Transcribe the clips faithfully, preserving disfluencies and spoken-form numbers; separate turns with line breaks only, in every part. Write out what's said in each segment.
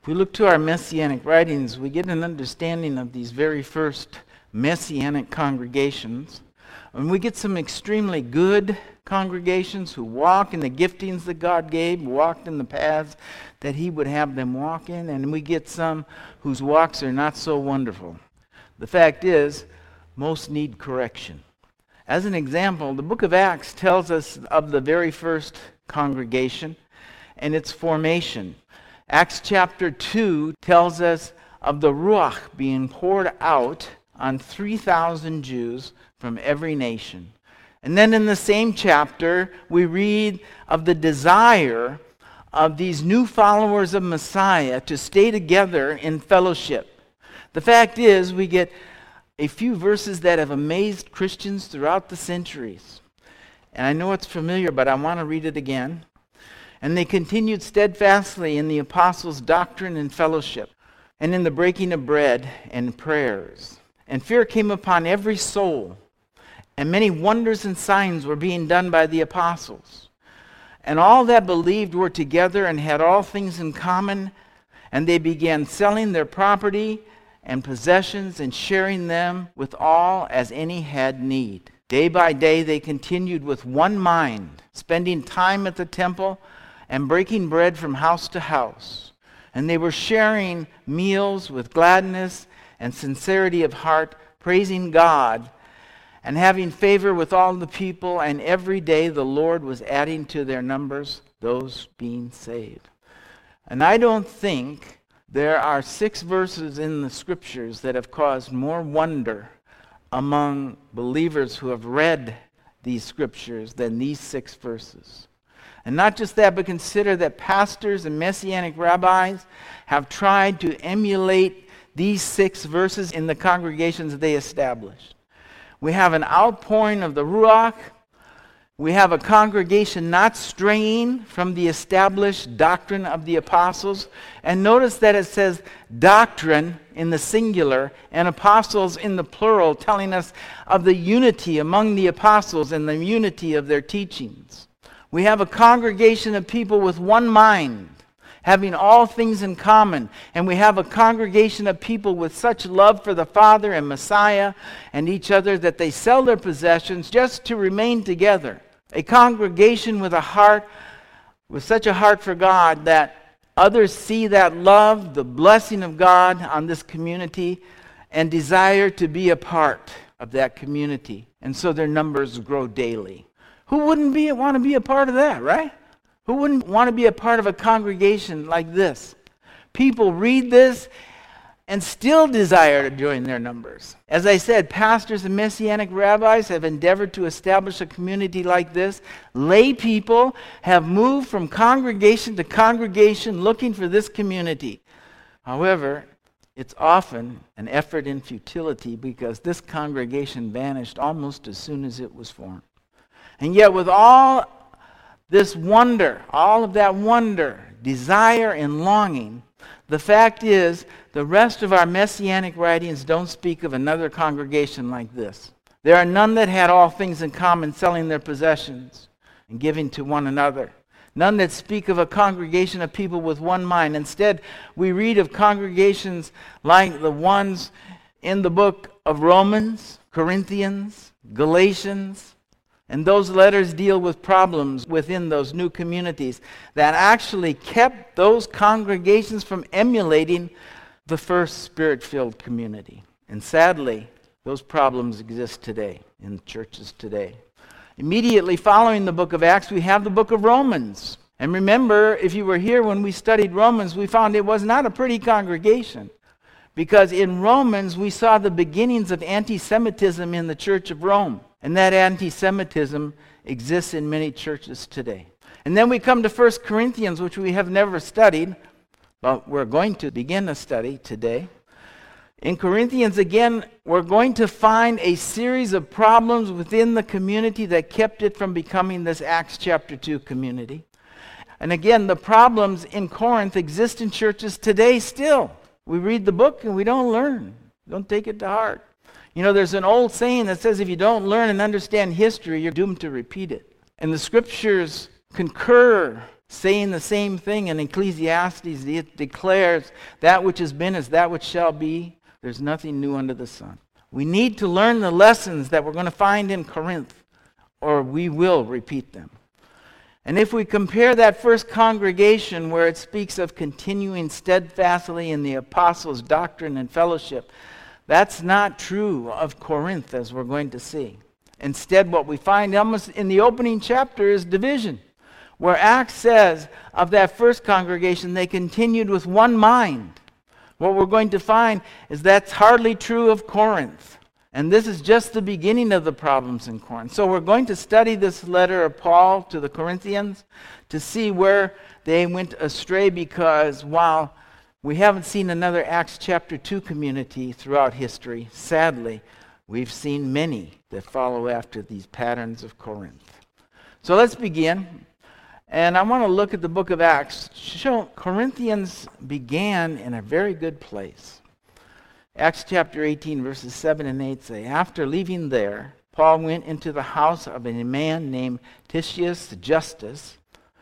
If we look to our Messianic writings, we get an understanding of these very first Messianic congregations. And we get some extremely good congregations who walk in the giftings that God gave, walked in the paths that He would have them walk in, and we get some whose walks are not so wonderful. The fact is, most need correction. As an example, the book of Acts tells us of the very first congregation and its formation. Acts chapter two tells us of the Ruach being poured out on three thousand Jews from every nation. And then in the same chapter, we read of the desire of these new followers of Messiah to stay together in fellowship. The fact is, we get a few verses that have amazed Christians throughout the centuries. And I know it's familiar, but I want to read it again. And they continued steadfastly in the apostles' doctrine and fellowship, and in the breaking of bread and prayers. And fear came upon every soul, and many wonders and signs were being done by the apostles. And all that believed were together and had all things in common, and they began selling their property and possessions and sharing them with all as any had need. Day by day they continued with one mind, spending time at the temple and breaking bread from house to house. And they were sharing meals with gladness and sincerity of heart, praising God and having favor with all the people, and every day the Lord was adding to their numbers those being saved. And I don't think there are six verses in the Scriptures that have caused more wonder among believers who have read these Scriptures than these six verses. And not just that, but consider that pastors and Messianic rabbis have tried to emulate these six verses in the congregations they established. We have an outpouring of the Ruach. We have a congregation not straying from the established doctrine of the apostles. And notice that it says doctrine in the singular and apostles in the plural, telling us of the unity among the apostles and the unity of their teachings. We have a congregation of people with one mind, having all things in common. And we have a congregation of people with such love for the Father and Messiah and each other that they sell their possessions just to remain together. A congregation with a heart, with such a heart for God that others see that love, the blessing of God on this community, and desire to be a part of that community. And so their numbers grow daily. Who wouldn't be, want to be a part of that, right? Who wouldn't want to be a part of a congregation like this? People read this and still desire to join their numbers. As I said, pastors and Messianic rabbis have endeavored to establish a community like this. Lay people have moved from congregation to congregation looking for this community. However, it's often an effort in futility because this congregation vanished almost as soon as it was formed. And yet with all this wonder, all of that wonder, desire, and longing, the fact is, the rest of our Messianic writings don't speak of another congregation like this. There are none that had all things in common, selling their possessions and giving to one another. None that speak of a congregation of people with one mind. Instead, we read of congregations like the ones in the book of Romans, Corinthians, Galatians. And those letters deal with problems within those new communities that actually kept those congregations from emulating the first Spirit-filled community. And sadly, those problems exist today in churches today. Immediately following the book of Acts, we have the book of Romans. And remember, if you were here when we studied Romans, we found it was not a pretty congregation. Because in Romans, we saw the beginnings of anti-Semitism in the Church of Rome. And that anti-Semitism exists in many churches today. And then we come to First Corinthians, which we have never studied, but we're going to begin a study today. In Corinthians, again, we're going to find a series of problems within the community that kept it from becoming this Acts chapter two community. And again, the problems in Corinth exist in churches today still. We read the book and we don't learn. Don't take it to heart. You know, there's an old saying that says if you don't learn and understand history, you're doomed to repeat it. And the Scriptures concur saying the same thing in Ecclesiastes. It declares that which has been is that which shall be. There's nothing new under the sun. We need to learn the lessons that we're going to find in Corinth, or we will repeat them. And if we compare that first congregation where it speaks of continuing steadfastly in the apostles' doctrine and fellowship, that's not true of Corinth, as we're going to see. Instead, what we find almost in the opening chapter is division, where Acts says of that first congregation, they continued with one mind. What we're going to find is that's hardly true of Corinth. And this is just the beginning of the problems in Corinth. So we're going to study this letter of Paul to the Corinthians to see where they went astray, because while we haven't seen another Acts chapter two community throughout history, sadly, we've seen many that follow after these patterns of Corinth. So let's begin. And I want to look at the book of Acts. Show Corinthians began in a very good place. Acts chapter eighteen, verses seven and eight say, after leaving there, Paul went into the house of a man named Titius Justus,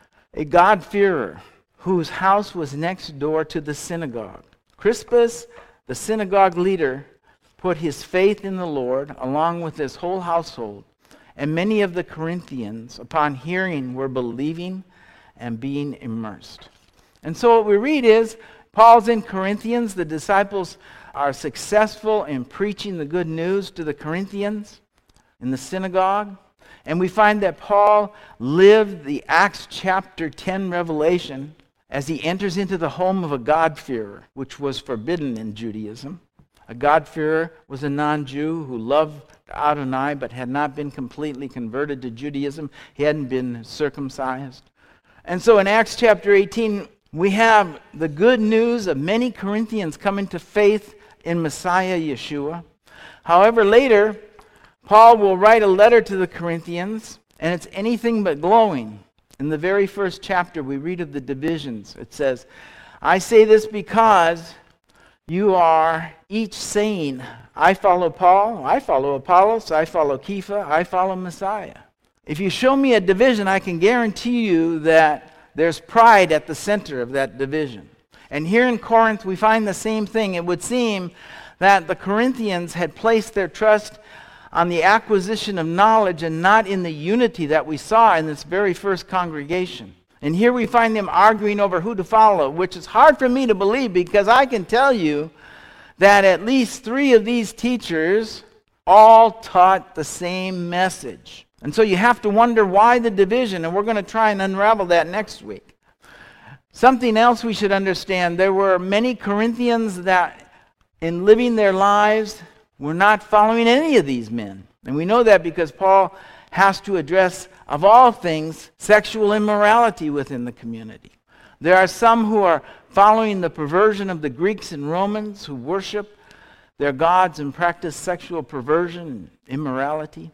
a God-fearer, whose house was next door to the synagogue. Crispus, the synagogue leader, put his faith in the Lord along with his whole household, and many of the Corinthians, upon hearing, were believing and being immersed. And so what we read is, Paul's in Corinthians, the disciples are successful in preaching the good news to the Corinthians in the synagogue. And we find that Paul lived the Acts chapter ten revelation as he enters into the home of a God-fearer, which was forbidden in Judaism. A God-fearer was a non-Jew who loved Adonai but had not been completely converted to Judaism. He hadn't been circumcised. And so in Acts chapter eighteen, we have the good news of many Corinthians coming to faith in Messiah Yeshua. However, later, Paul will write a letter to the Corinthians, and it's anything but glowing. In the very first chapter, we read of the divisions. It says, I say this because you are each saying, I follow Paul, I follow Apollos, I follow Kepha, I follow Messiah. If you show me a division, I can guarantee you that there's pride at the center of that division. And here in Corinth, we find the same thing. It would seem that the Corinthians had placed their trust on the acquisition of knowledge and not in the unity that we saw in this very first congregation. And here we find them arguing over who to follow, which is hard for me to believe, because I can tell you that at least three of these teachers all taught the same message. And so you have to wonder why the division, and we're going to try and unravel that next week. Something else we should understand, there were many Corinthians that in living their lives were not following any of these men. And we know that because Paul has to address, of all things, sexual immorality within the community. There are some who are following the perversion of the Greeks and Romans who worship their gods and practice sexual perversion and immorality.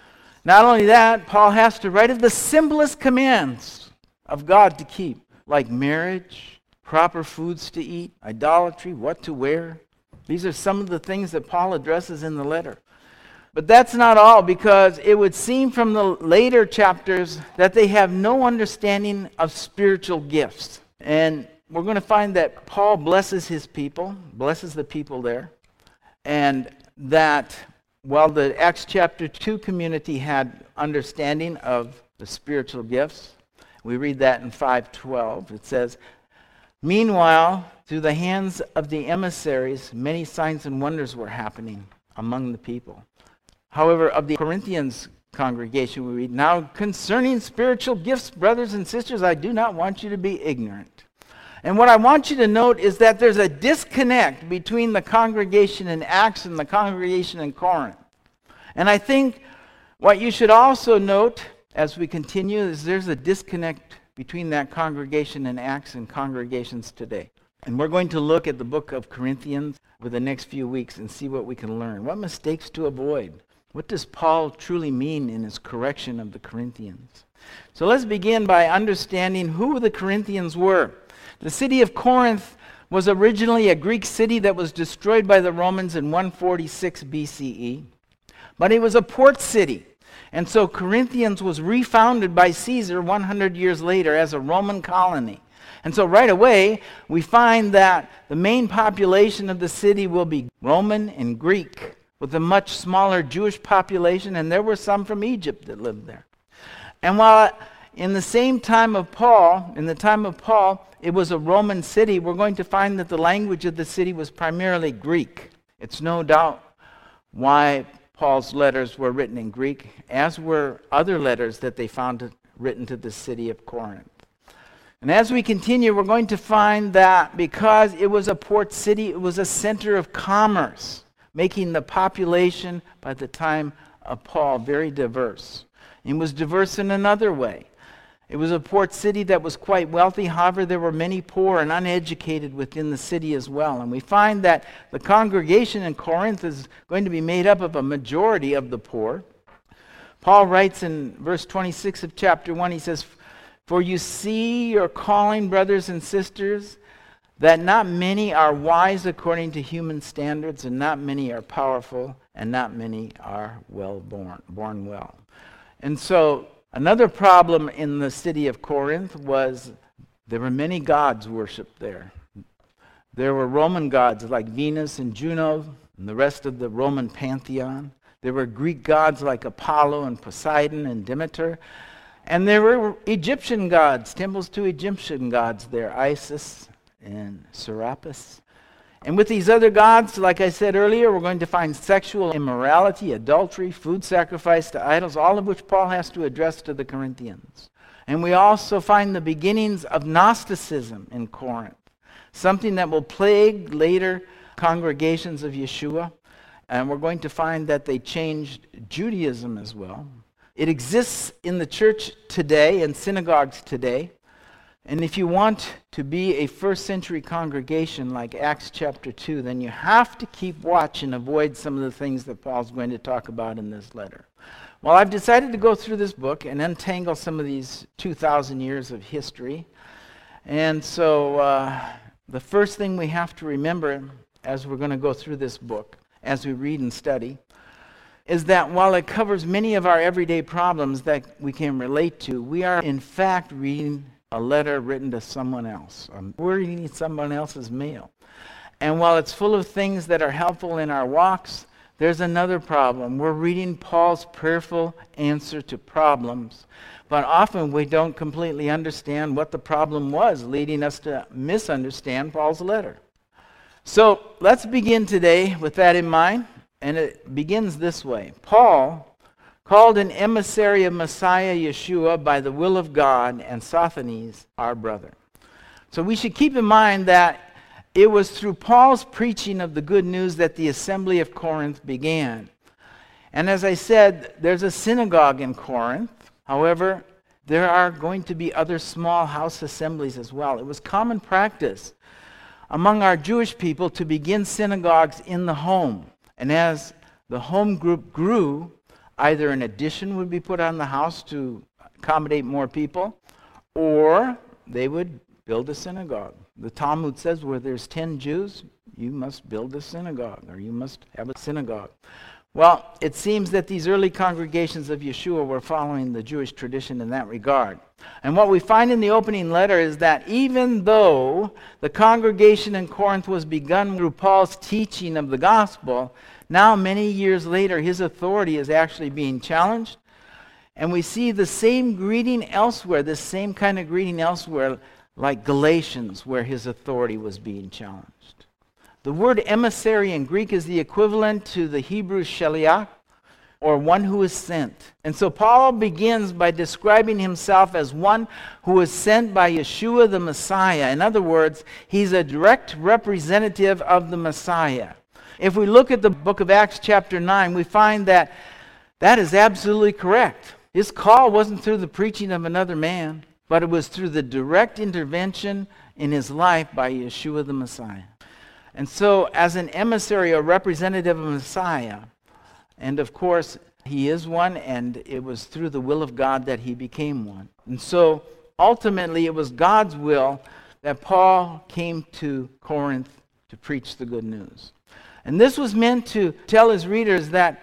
Not only that, Paul has to write of the simplest commands of God to keep, like marriage, proper foods to eat, idolatry, what to wear. These are some of the things that Paul addresses in the letter. But that's not all, because it would seem from the later chapters that they have no understanding of spiritual gifts. And we're going to find that Paul blesses his people, blesses the people there, and that while the Acts chapter two community had understanding of the spiritual gifts, we read that in five twelve. It says, meanwhile, through the hands of the emissaries, many signs and wonders were happening among the people. However, of the Corinthians congregation, we read, now concerning spiritual gifts, brothers and sisters, I do not want you to be ignorant. And what I want you to note is that there's a disconnect between the congregation in Acts and the congregation in Corinth. And I think what you should also note as we continue is there's a disconnect between that congregation in Acts and congregations today. And we're going to look at the book of Corinthians over the next few weeks and see what we can learn. What mistakes to avoid? What does Paul truly mean in his correction of the Corinthians? So let's begin by understanding who the Corinthians were. The city of Corinth was originally a Greek city that was destroyed by the Romans in one forty-six B C E. But it was a port city. And so Corinthians was refounded by Caesar one hundred years later as a Roman colony. And so right away, we find that the main population of the city will be Roman and Greek, with a much smaller Jewish population, and there were some from Egypt that lived there. And while in the same time of Paul, in the time of Paul, it was a Roman city, we're going to find that the language of the city was primarily Greek. It's no doubt why Paul's letters were written in Greek, as were other letters that they found written to the city of Corinth. And as we continue, we're going to find that because it was a port city, it was a center of commerce, making the population by the time of Paul very diverse. It was diverse in another way. It was a port city that was quite wealthy. However, there were many poor and uneducated within the city as well. And we find that the congregation in Corinth is going to be made up of a majority of the poor. Paul writes in verse twenty-six of chapter one, he says, "For you see your calling, brothers and sisters, that not many are wise according to human standards, and not many are powerful, and not many are well born, born well." And so another problem in the city of Corinth was there were many gods worshipped there. There were Roman gods like Venus and Juno and the rest of the Roman pantheon. There were Greek gods like Apollo and Poseidon and Demeter. And there were Egyptian gods, temples to Egyptian gods there, Isis and Serapis. And with these other gods, like I said earlier, we're going to find sexual immorality, adultery, food sacrifice to idols, all of which Paul has to address to the Corinthians. And we also find the beginnings of Gnosticism in Corinth, something that will plague later congregations of Yeshua. And we're going to find that they changed Judaism as well. It exists in the church today, in synagogues today. And if you want to be a first century congregation like Acts chapter two, then you have to keep watch and avoid some of the things that Paul's going to talk about in this letter. Well, I've decided to go through this book and untangle some of these two thousand years of history. And so uh, the first thing we have to remember as we're going to go through this book, as we read and study, is that while it covers many of our everyday problems that we can relate to, we are in fact reading a letter written to someone else. Um, we're reading someone else's mail. And while it's full of things that are helpful in our walks, there's another problem. We're reading Paul's prayerful answer to problems, but often we don't completely understand what the problem was, leading us to misunderstand Paul's letter. So let's begin today with that in mind, and it begins this way. Paul, called an emissary of Messiah Yeshua by the will of God, and Sosthenes, our brother. So we should keep in mind that it was through Paul's preaching of the good news that the assembly of Corinth began. And as I said, there's a synagogue in Corinth. However, there are going to be other small house assemblies as well. It was common practice among our Jewish people to begin synagogues in the home. And as the home group grew, either an addition would be put on the house to accommodate more people, or they would build a synagogue. The Talmud says where there's ten Jews, you must build a synagogue, or you must have a synagogue. Well, it seems that these early congregations of Yeshua were following the Jewish tradition in that regard. And what we find in the opening letter is that even though the congregation in Corinth was begun through Paul's teaching of the gospel, now many years later his authority is actually being challenged. And we see the same greeting elsewhere, this same kind of greeting elsewhere, like Galatians, where his authority was being challenged. The word emissary in Greek is the equivalent to the Hebrew shaliach, or one who is sent. And so Paul begins by describing himself as one who is sent by Yeshua the Messiah. In other words, he's a direct representative of the Messiah. If we look at the book of Acts chapter nine, we find that that is absolutely correct. His call wasn't through the preaching of another man, but it was through the direct intervention in his life by Yeshua the Messiah. And so as an emissary, a representative of Messiah, and of course he is one, and it was through the will of God that he became one. And so ultimately it was God's will that Paul came to Corinth to preach the good news. And this was meant to tell his readers that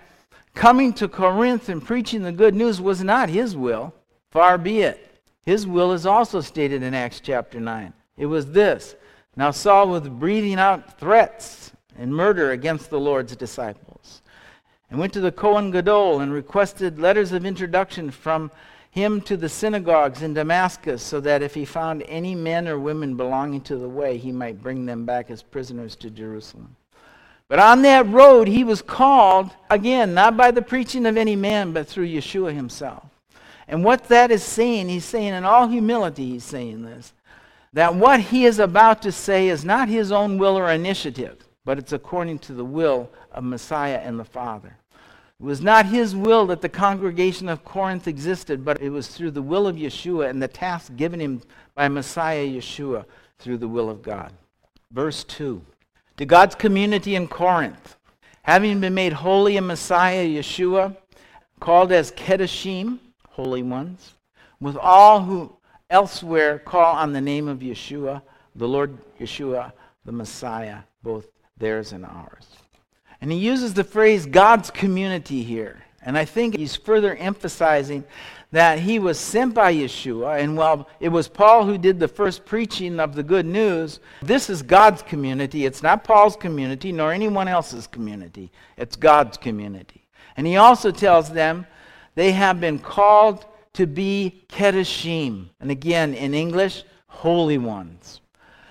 coming to Corinth and preaching the good news was not his will, far be it. His will is also stated in Acts chapter nine. It was this: now Saul was breathing out threats and murder against the Lord's disciples, and went to the Kohen Gadol and requested letters of introduction from him to the synagogues in Damascus, so that if he found any men or women belonging to the way, he might bring them back as prisoners to Jerusalem. But on that road he was called, again, not by the preaching of any man, but through Yeshua himself. And what that is saying, he's saying in all humility, he's saying this, that what he is about to say is not his own will or initiative, but it's according to the will of Messiah and the Father. It was not his will that the congregation of Corinth existed, but it was through the will of Yeshua and the task given him by Messiah Yeshua through the will of God. Verse two. To God's community in Corinth, having been made holy in Messiah Yeshua, called as Kedoshim, holy ones, with all who elsewhere call on the name of Yeshua, the Lord Yeshua, the Messiah, both theirs and ours. And he uses the phrase God's community here. And I think he's further emphasizing that he was sent by Yeshua, and while it was Paul who did the first preaching of the good news, this is God's community. It's not Paul's community nor anyone else's community. It's God's community. And he also tells them they have been called to be Kedoshim. And again, in English, holy ones.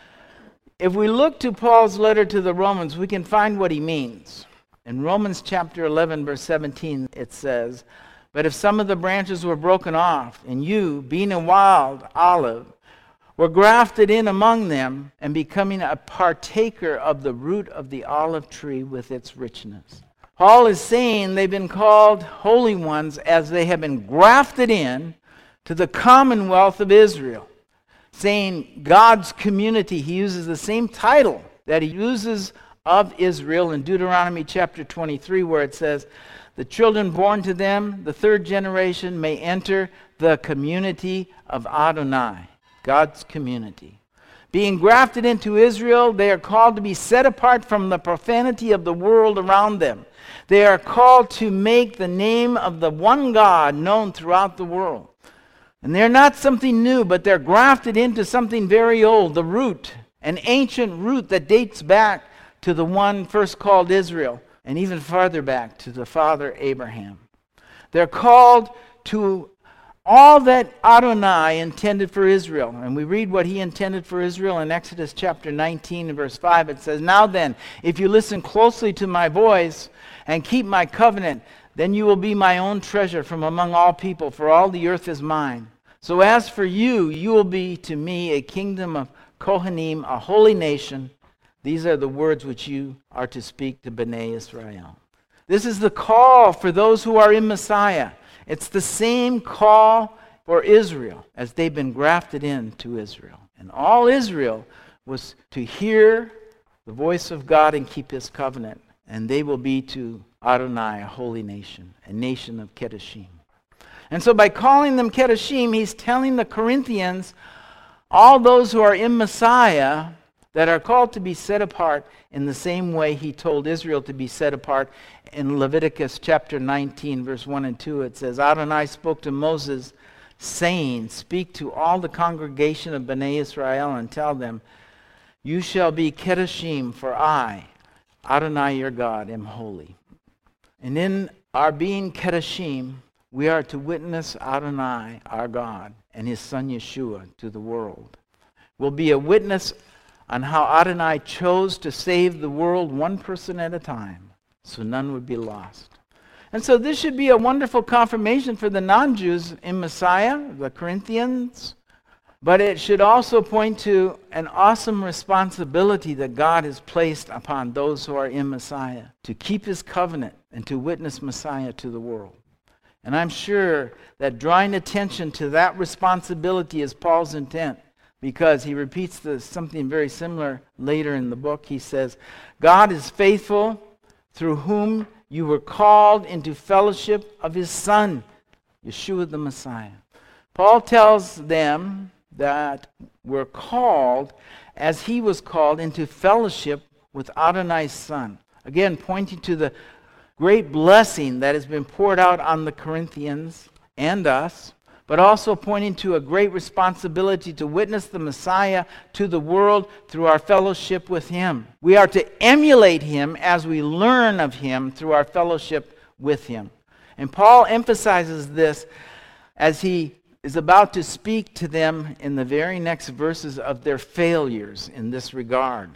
If we look to Paul's letter to the Romans, we can find what he means. In Romans chapter eleven, verse seventeen, it says, but if some of the branches were broken off, and you, being a wild olive, were grafted in among them, and becoming a partaker of the root of the olive tree with its richness. Paul is saying they've been called holy ones as they have been grafted in to the commonwealth of Israel. Saying God's community, he uses the same title that he uses of Israel in Deuteronomy chapter twenty-three, where it says, the children born to them, the third generation, may enter the community of Adonai, God's community. Being grafted into Israel, they are called to be set apart from the profanity of the world around them. They are called to make the name of the one God known throughout the world. And they're not something new, but they're grafted into something very old, the root, an ancient root that dates back to the one first called Israel, and even farther back to the father Abraham. They're called to all that Adonai intended for Israel. And we read what he intended for Israel in Exodus chapter nineteen and verse five. It says, now then, if you listen closely to my voice and keep my covenant, then you will be my own treasure from among all people, for all the earth is mine. So as for you, you will be to me a kingdom of Kohanim, a holy nation. These are the words which you are to speak to Bnei Israel. This is the call for those who are in Messiah. It's the same call for Israel as they've been grafted into Israel. And all Israel was to hear the voice of God and keep his covenant. And they will be to Adonai, a holy nation, a nation of Kedoshim. And so by calling them Kedoshim, he's telling the Corinthians, all those who are in Messiah, that are called to be set apart in the same way he told Israel to be set apart. In Leviticus chapter nineteen, verse one and two, it says, Adonai spoke to Moses, saying, speak to all the congregation of Bnei Israel and tell them, you shall be Kedoshim, for I, Adonai your God, am holy. And in our being Kedoshim, we are to witness Adonai, our God, and his son Yeshua to the world. We'll be a witness on how Adonai chose to save the world one person at a time, so none would be lost. And so this should be a wonderful confirmation for the non-Jews in Messiah, the Corinthians, but it should also point to an awesome responsibility that God has placed upon those who are in Messiah, to keep his covenant and to witness Messiah to the world. And I'm sure that drawing attention to that responsibility is Paul's intent, because he repeats this, something very similar later in the book. He says, God is faithful, through whom you were called into fellowship of his Son, Yeshua the Messiah. Paul tells them that we're called as he was called into fellowship with Adonai's Son. Again, pointing to the great blessing that has been poured out on the Corinthians and us, but also pointing to a great responsibility to witness the Messiah to the world through our fellowship with him. We are to emulate him as we learn of him through our fellowship with him. And Paul emphasizes this as he is about to speak to them in the very next verses of their failures in this regard.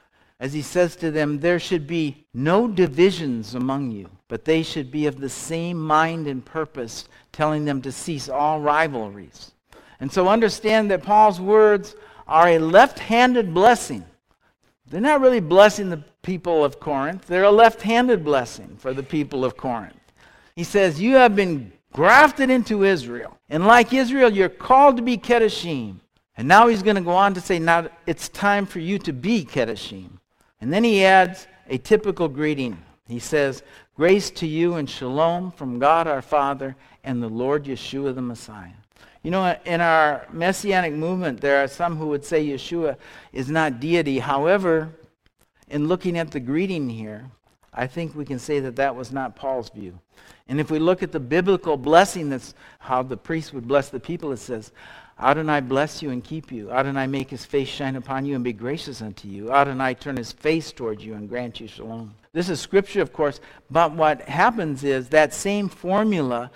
As he says to them, there should be no divisions among you, but they should be of the same mind and purpose, telling them to cease all rivalries. And so understand that Paul's words are a left-handed blessing. They're not really blessing the people of Corinth. They're a left-handed blessing for the people of Corinth. He says, you have been grafted into Israel. And like Israel, you're called to be Kedoshim. And now he's going to go on to say, now it's time for you to be Kedoshim. And then he adds a typical greeting. He says, grace to you and shalom from God our Father and the Lord Yeshua the Messiah. You know, in our Messianic movement, there are some who would say Yeshua is not deity. However, in looking at the greeting here, I think we can say that that was not Paul's view. And if we look at the biblical blessing, that's how the priest would bless the people, it says, Adonai bless you and keep you. Adonai make his face shine upon you and be gracious unto you. Adonai turn his face toward you and grant you shalom. This is scripture, of course, but what happens is that same formula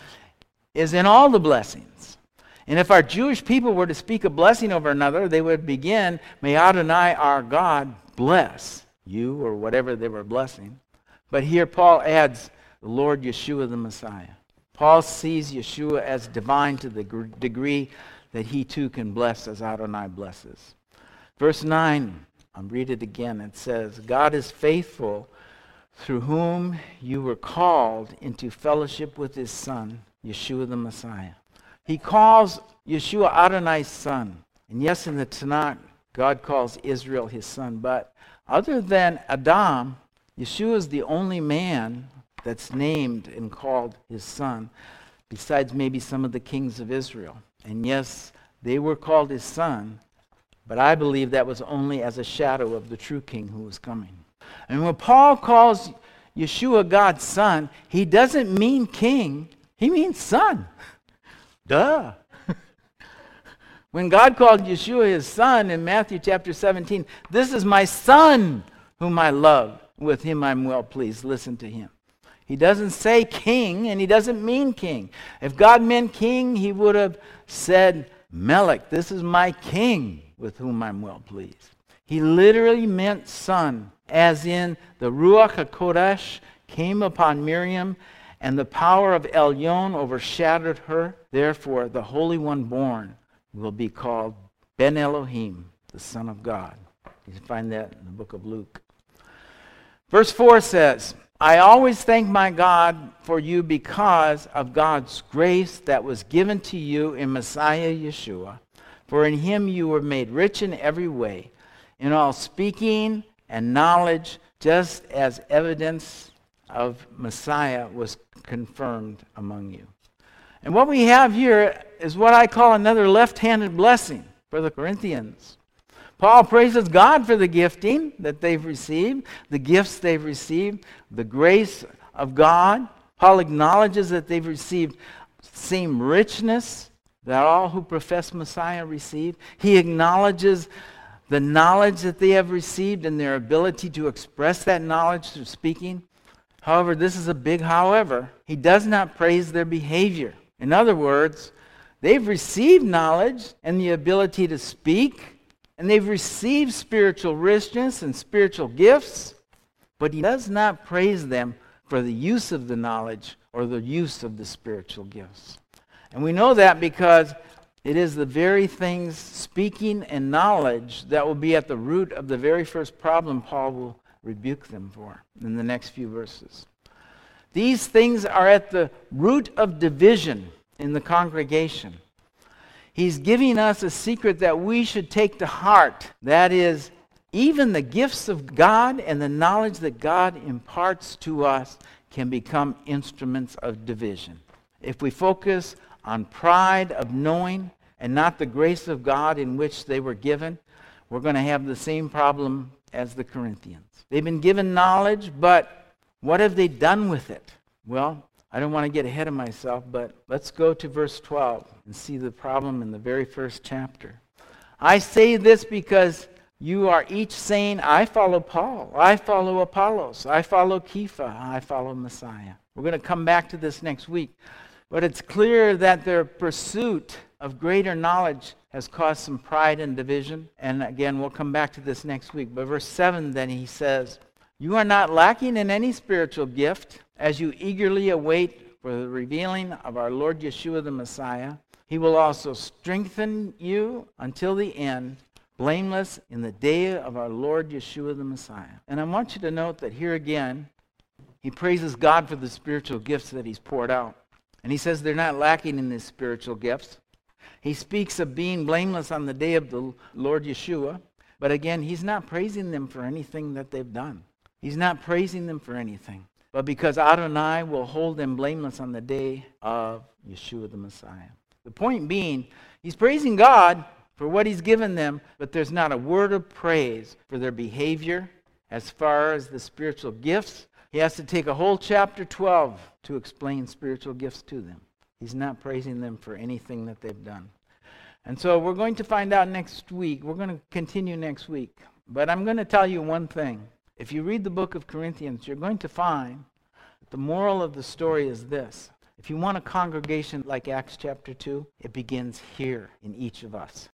is in all the blessings. And if our Jewish people were to speak a blessing over another, they would begin, may Adonai our God bless you, or whatever they were blessing. But here Paul adds the Lord Yeshua the Messiah. Paul sees Yeshua as divine to the gr- degree that he too can bless as Adonai blesses. Verse nine, I'll read it again. It says, God is faithful, through whom you were called into fellowship with his Son, Yeshua the Messiah. He calls Yeshua Adonai's son. And yes, in the Tanakh, God calls Israel his son. But other than Adam, Yeshua is the only man that's named and called his son, besides maybe some of the kings of Israel. And yes, they were called his son, but I believe that was only as a shadow of the true king who was coming. And when Paul calls Yeshua God's son, he doesn't mean king, he means son. Duh. When God called Yeshua his son in Matthew chapter seventeen, this is my son whom I love. With him I'm well pleased. Listen to him. He doesn't say king, and he doesn't mean king. If God meant king, he would have said, Melech, this is my king with whom I'm well pleased. He literally meant son, as in the Ruach HaKodesh came upon Miriam, and the power of Elyon overshadowed her. Therefore, the Holy One born will be called Ben Elohim, the Son of God. You can find that in the book of Luke. Verse four says, I always thank my God for you because of God's grace that was given to you in Messiah Yeshua. For in him you were made rich in every way, in all speaking and knowledge, just as evidence of Messiah was confirmed among you. And what we have here is what I call another left-handed blessing for the Corinthians. Paul praises God for the gifting that they've received, the gifts they've received, the grace of God. Paul acknowledges that they've received same richness that all who profess Messiah received. He acknowledges the knowledge that they have received and their ability to express that knowledge through speaking. However, this is a big however. He does not praise their behavior. In other words, they've received knowledge and the ability to speak, and they've received spiritual richness and spiritual gifts, but he does not praise them for the use of the knowledge or the use of the spiritual gifts. And we know that because it is the very things, speaking and knowledge, that will be at the root of the very first problem Paul will rebuke them for in the next few verses. These things are at the root of division in the congregation. He's giving us a secret that we should take to heart. That is, even the gifts of God and the knowledge that God imparts to us can become instruments of division. If we focus on pride of knowing and not the grace of God in which they were given, we're going to have the same problem as the Corinthians. They've been given knowledge, but What have they done with it? Well, I don't want to get ahead of myself, but let's go to verse twelve and see the problem in the very first chapter. I say this because you are each saying, I follow Paul, I follow Apollos, I follow Kepha, I follow Messiah. We're going to come back to this next week. But it's clear that their pursuit of greater knowledge has caused some pride and division. And again, we'll come back to this next week. But verse seven, then he says, you are not lacking in any spiritual gift as you eagerly await for the revealing of our Lord Yeshua the Messiah. He will also strengthen you until the end, blameless in the day of our Lord Yeshua the Messiah. And I want you to note that here again, he praises God for the spiritual gifts that he's poured out. And he says they're not lacking in these spiritual gifts. He speaks of being blameless on the day of the Lord Yeshua. But again, he's not praising them for anything that they've done. He's not praising them for anything. But because Adonai will hold them blameless on the day of Yeshua the Messiah. The point being, he's praising God for what he's given them, but there's not a word of praise for their behavior as far as the spiritual gifts. He has to take a whole chapter twelve to explain spiritual gifts to them. He's not praising them for anything that they've done. And so we're going to find out next week. We're going to continue next week. But I'm going to tell you one thing. If you read the book of Corinthians, you're going to find that the moral of the story is this. If you want a congregation like Acts chapter two, it begins here in each of us.